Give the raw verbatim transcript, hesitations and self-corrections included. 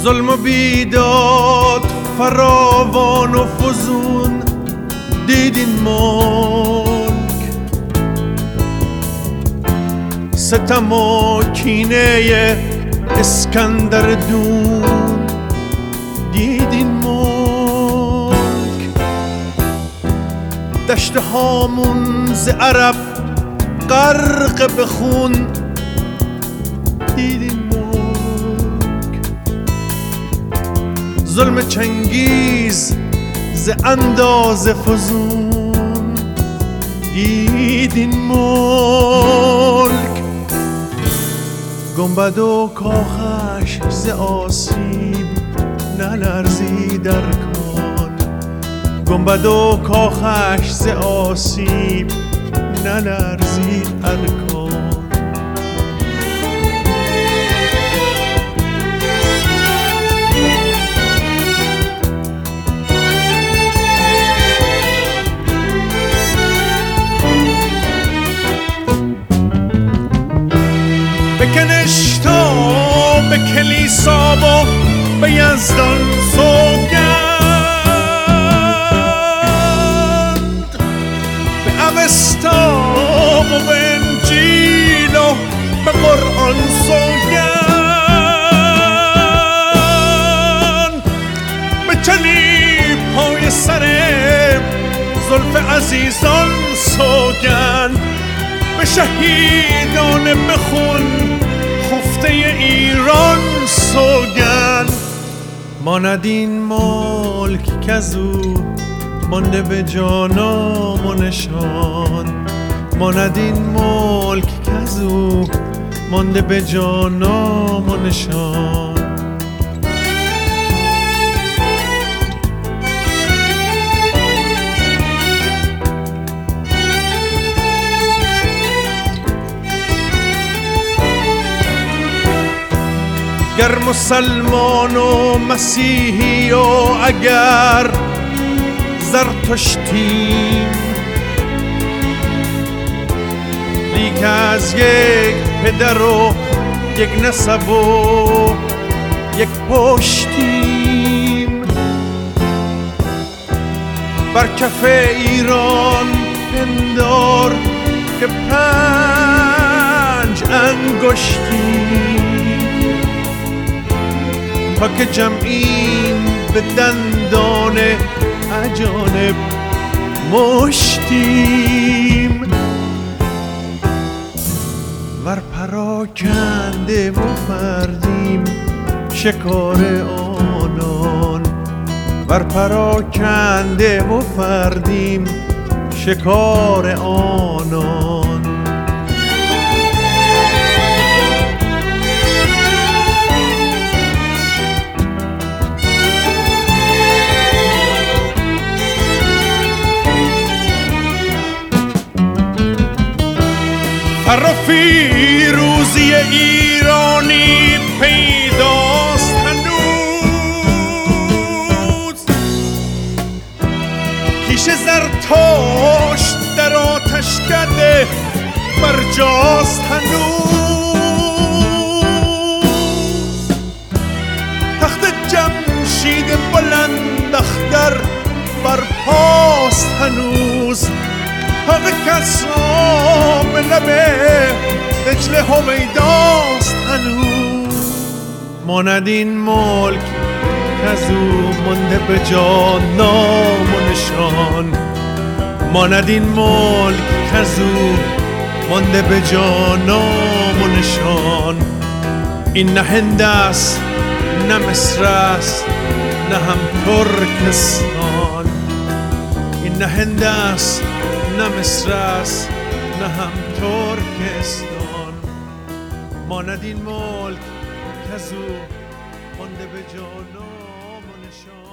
ظلم و بیداد فراوان و فزون دیدین ملک، ستم و کینه اسکندر دون دیدین ملک، دشت هامون ز عرب غرق به خون دیدین ملک، ظلم چنگیز ز اندازه فزون دیدین ملک، گنبد و کاخش ز آسیب نلرزید ارکان، گنبد و کاخش ز آسیب نلرزید ارکان. بکنش تا به کلیسا و به یزدان سوگند، به اوستا و به انجیل و به قرآن سوگند، به چلی پای سر زلف عزیزان سوگند، به شهیدان بخون خفته ایران سوگند. ماند این ملک کزو مانده به جانام و نشان، ماند این ملک کزو مانده به جانام و نشان. گر مسلمان و مسیحی و اگر زرتشتیم، لیک از یک پدر و یک نسب و یک پشتیم، بر کف ایران پندار که پنج انگشتیم، تا که جمعیم به دندان اجانب مشتیم، ور پراکنده و فردیم شکار آنان، ور پراکنده و فردیم شکار آنان. فر و فیروزی ایرانی پیداست هنوز، کیش زرتشت در آتشکده برجاست هنوز، تخت جمشید بلند اختر برپاست هنوز، حق کسرا به لب دجله هویداست هنوز. ماند این ملک کزو مانده به جا نام و نشان، ماند این ملک کزو مانده به جا نام و نشان. این نه هند است نه مصر است نه هم ترکستان، این نه هند است نه مصر است نه هم ترکستان. ماند این ملک کزو مانده به جا نام و نشان.